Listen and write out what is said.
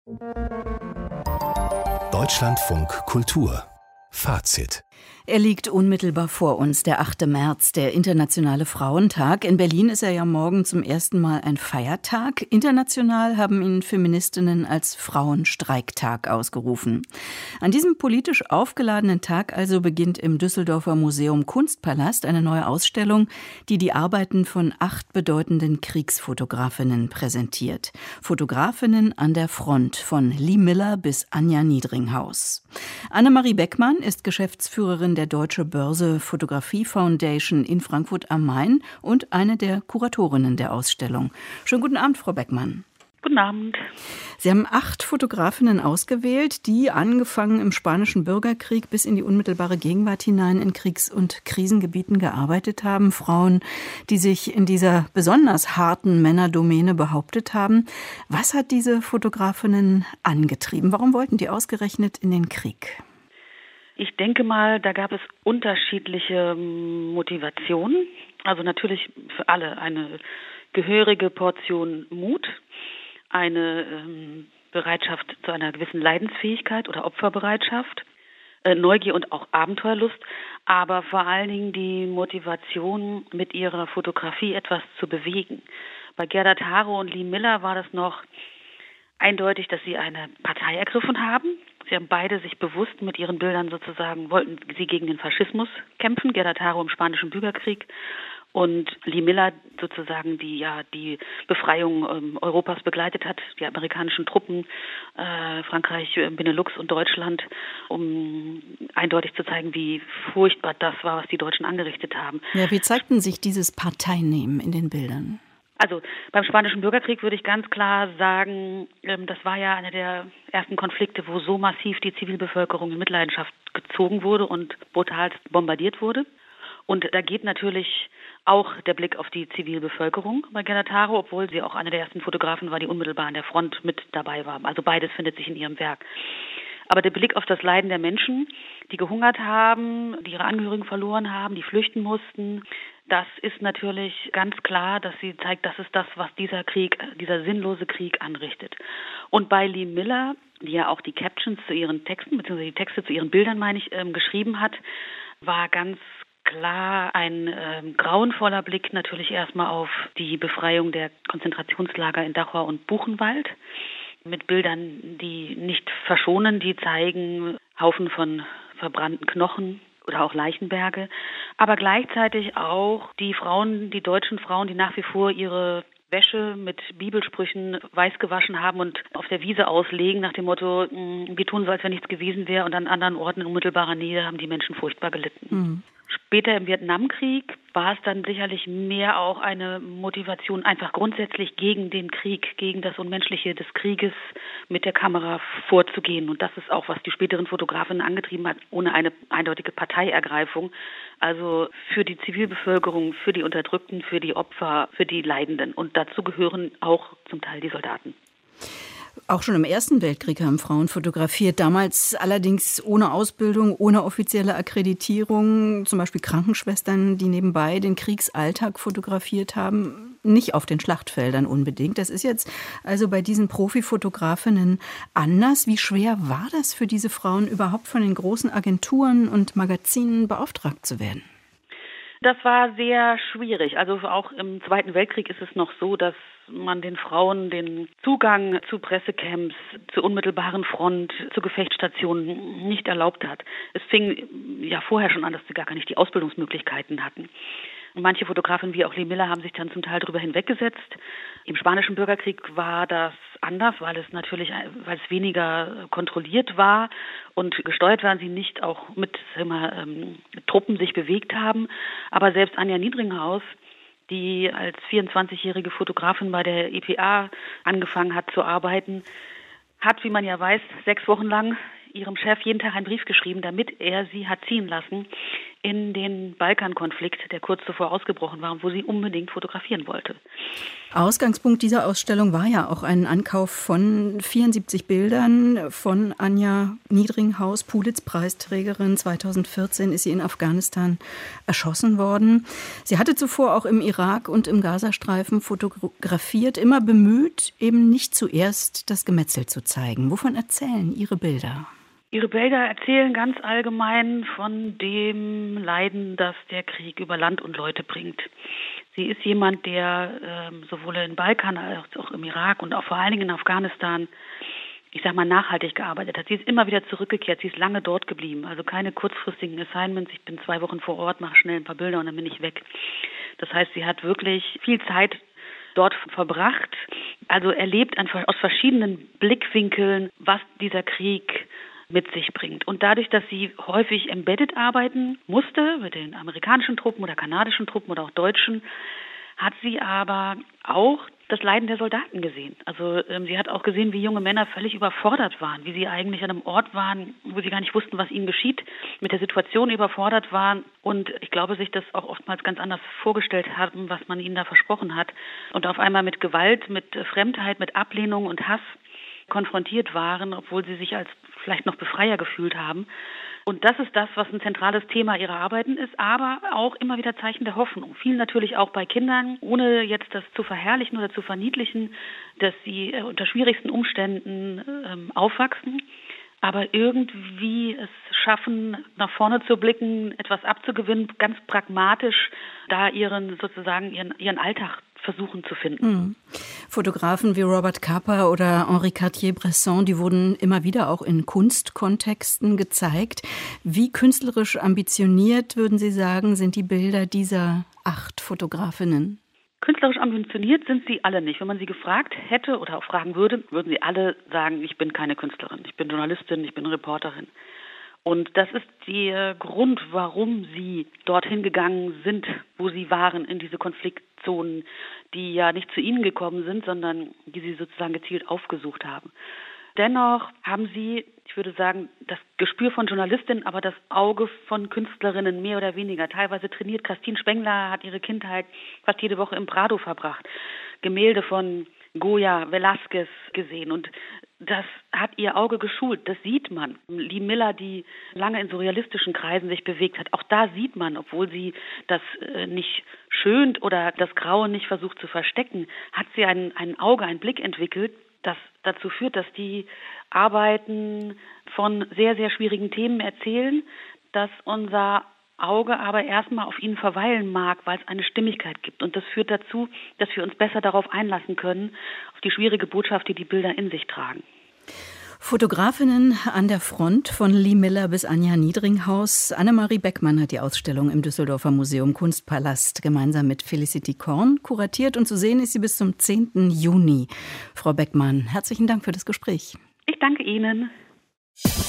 Deutschlandfunk Kultur Fazit. Er liegt unmittelbar vor uns, der 8. März, der Internationale Frauentag. In Berlin ist er ja morgen zum ersten Mal ein Feiertag. International haben ihn Feministinnen als Frauenstreiktag ausgerufen. An diesem politisch aufgeladenen Tag also beginnt im Düsseldorfer Museum Kunstpalast eine neue Ausstellung, die die Arbeiten von 8 bedeutenden Kriegsfotografinnen präsentiert. Fotografinnen an der Front, von Lee Miller bis Anja Niedringhaus. Annemarie Beckmann ist Geschäftsführerin der Deutsche Börse Fotografie Foundation in Frankfurt am Main und eine der Kuratorinnen der Ausstellung. Schönen guten Abend, Frau Beckmann. Guten Abend. Sie haben 8 Fotografinnen ausgewählt, die angefangen im Spanischen Bürgerkrieg bis in die unmittelbare Gegenwart hinein in Kriegs- und Krisengebieten gearbeitet haben. Frauen, die sich in dieser besonders harten Männerdomäne behauptet haben. Was hat diese Fotografinnen angetrieben? Warum wollten die ausgerechnet in den Krieg? Ich denke mal, da gab es unterschiedliche Motivationen. Also natürlich für alle eine gehörige Portion Mut, eine Bereitschaft zu einer gewissen Leidensfähigkeit oder Opferbereitschaft, Neugier und auch Abenteuerlust, aber vor allen Dingen die Motivation, mit ihrer Fotografie etwas zu bewegen. Bei Gerda Taro und Lee Miller war das noch eindeutig, dass sie eine Partei ergriffen haben. Sie haben beide sich bewusst mit ihren Bildern sozusagen, wollten sie gegen den Faschismus kämpfen, Gerda Taro im Spanischen Bürgerkrieg und Lee Miller sozusagen, die ja die Befreiung Europas begleitet hat, die amerikanischen Truppen, Frankreich, Benelux und Deutschland, um eindeutig zu zeigen, wie furchtbar das war, was die Deutschen angerichtet haben. Ja, wie zeigten sich dieses Parteinehmen in den Bildern? Also beim Spanischen Bürgerkrieg würde ich ganz klar sagen, das war ja einer der ersten Konflikte, wo so massiv die Zivilbevölkerung in Mitleidenschaft gezogen wurde und brutalst bombardiert wurde. Und da geht natürlich auch der Blick auf die Zivilbevölkerung bei Gerda Taro, obwohl sie auch eine der ersten Fotografen war, die unmittelbar an der Front mit dabei war. Also beides findet sich in ihrem Werk. Aber der Blick auf das Leiden der Menschen, die gehungert haben, die ihre Angehörigen verloren haben, die flüchten mussten, das ist natürlich ganz klar, dass sie zeigt, das ist das, was dieser Krieg, dieser sinnlose Krieg anrichtet. Und bei Lee Miller, die ja auch die Captions zu ihren Texten, beziehungsweise die Texte zu ihren Bildern, geschrieben hat, war ganz klar ein grauenvoller Blick natürlich erstmal auf die Befreiung der Konzentrationslager in Dachau und Buchenwald. Mit Bildern, die nicht verschonen, die zeigen Haufen von verbrannten Knochen oder auch Leichenberge, aber gleichzeitig auch die Frauen, die deutschen Frauen, die nach wie vor ihre Wäsche mit Bibelsprüchen weiß gewaschen haben und auf der Wiese auslegen nach dem Motto, wir tun so, als wenn nichts gewesen wäre, und an anderen Orten in unmittelbarer Nähe haben die Menschen furchtbar gelitten. Später im Vietnamkrieg war es dann sicherlich mehr auch eine Motivation, einfach grundsätzlich gegen den Krieg, gegen das Unmenschliche des Krieges mit der Kamera vorzugehen. Und das ist auch, was die späteren Fotografinnen angetrieben hat, ohne eine eindeutige Parteiergreifung. Also für die Zivilbevölkerung, für die Unterdrückten, für die Opfer, für die Leidenden. Und dazu gehören auch zum Teil die Soldaten. Auch schon im Ersten Weltkrieg haben Frauen fotografiert, damals allerdings ohne Ausbildung, ohne offizielle Akkreditierung, zum Beispiel Krankenschwestern, die nebenbei den Kriegsalltag fotografiert haben, nicht auf den Schlachtfeldern unbedingt. Das ist jetzt also bei diesen Profifotografinnen anders. Wie schwer war das für diese Frauen, überhaupt von den großen Agenturen und Magazinen beauftragt zu werden? Das war sehr schwierig. Also auch im Zweiten Weltkrieg ist es noch so, dass man den Frauen den Zugang zu Pressecamps, zur unmittelbaren Front, zu Gefechtsstationen nicht erlaubt hat. Es fing ja vorher schon an, dass sie gar nicht die Ausbildungsmöglichkeiten hatten. Und manche Fotografen wie auch Lee Miller haben sich dann zum Teil darüber hinweggesetzt. Im Spanischen Bürgerkrieg war das anders, weil es weniger kontrolliert war und gesteuert waren sie nicht auch mit Truppen sich bewegt haben. Aber selbst Anja Niedringhaus, die als 24-jährige Fotografin bei der EPA angefangen hat zu arbeiten, hat, wie man ja weiß, 6 Wochen lang ihrem Chef jeden Tag einen Brief geschrieben, damit er sie hat ziehen lassen in den Balkankonflikt, der kurz zuvor ausgebrochen war und wo sie unbedingt fotografieren wollte. Ausgangspunkt dieser Ausstellung war ja auch ein Ankauf von 74 Bildern von Anja Niedringhaus, Pulitz-Preisträgerin. 2014 ist sie in Afghanistan erschossen worden. Sie hatte zuvor auch im Irak und im Gazastreifen fotografiert, immer bemüht, eben nicht zuerst das Gemetzel zu zeigen. Wovon erzählen Ihre Bilder? Ihre Bilder erzählen ganz allgemein von dem Leiden, das der Krieg über Land und Leute bringt. Sie ist jemand, der sowohl im Balkan als auch im Irak und auch vor allen Dingen in Afghanistan, nachhaltig gearbeitet hat. Sie ist immer wieder zurückgekehrt, sie ist lange dort geblieben. Also keine kurzfristigen Assignments. Ich bin 2 Wochen vor Ort, mache schnell ein paar Bilder und dann bin ich weg. Das heißt, sie hat wirklich viel Zeit dort verbracht, also erlebt aus verschiedenen Blickwinkeln, was dieser Krieg mit sich bringt. Und dadurch, dass sie häufig embedded arbeiten musste, mit den amerikanischen Truppen oder kanadischen Truppen oder auch deutschen, hat sie aber auch das Leiden der Soldaten gesehen. Also sie hat auch gesehen, wie junge Männer völlig überfordert waren, wie sie eigentlich an einem Ort waren, wo sie gar nicht wussten, was ihnen geschieht, mit der Situation überfordert waren und ich glaube, sich das auch oftmals ganz anders vorgestellt haben, was man ihnen da versprochen hat und auf einmal mit Gewalt, mit Fremdheit, mit Ablehnung und Hass konfrontiert waren, obwohl sie sich als vielleicht noch Befreier gefühlt haben. Und das ist das, was ein zentrales Thema ihrer Arbeiten ist, aber auch immer wieder Zeichen der Hoffnung. Viel natürlich auch bei Kindern, ohne jetzt das zu verherrlichen oder zu verniedlichen, dass sie unter schwierigsten Umständen aufwachsen, aber irgendwie es schaffen, nach vorne zu blicken, etwas abzugewinnen, ganz pragmatisch da ihren Alltag versuchen zu finden. Fotografen wie Robert Capa oder Henri Cartier-Bresson, die wurden immer wieder auch in Kunstkontexten gezeigt. Wie künstlerisch ambitioniert, würden Sie sagen, sind die Bilder dieser 8 Fotografinnen? Künstlerisch ambitioniert sind sie alle nicht. Wenn man sie gefragt hätte oder auch fragen würde, würden sie alle sagen, ich bin keine Künstlerin, ich bin Journalistin, ich bin Reporterin. Und das ist der Grund, warum sie dorthin gegangen sind, wo sie waren, in diese Konfliktzonen, die ja nicht zu ihnen gekommen sind, sondern die sie sozusagen gezielt aufgesucht haben. Dennoch haben sie, ich würde sagen, das Gespür von Journalistinnen, aber das Auge von Künstlerinnen mehr oder weniger. Teilweise trainiert. Christine Spengler hat ihre Kindheit fast jede Woche im Prado verbracht. Gemälde von Goya, Velázquez gesehen und das hat ihr Auge geschult, das sieht man. Lee Miller, die lange in surrealistischen Kreisen sich bewegt hat, auch da sieht man, obwohl sie das nicht schönt oder das Graue nicht versucht zu verstecken, hat sie ein Auge, einen Blick entwickelt, das dazu führt, dass die Arbeiten von sehr, sehr schwierigen Themen erzählen, dass unser Auge aber erstmal auf ihnen verweilen mag, weil es eine Stimmigkeit gibt. Und das führt dazu, dass wir uns besser darauf einlassen können, auf die schwierige Botschaft, die die Bilder in sich tragen. Fotografinnen an der Front von Lee Miller bis Anja Niedringhaus. Annemarie Beckmann hat die Ausstellung im Düsseldorfer Museum Kunstpalast gemeinsam mit Felicity Korn kuratiert und zu sehen ist sie bis zum 10. Juni. Frau Beckmann, herzlichen Dank für das Gespräch. Ich danke Ihnen.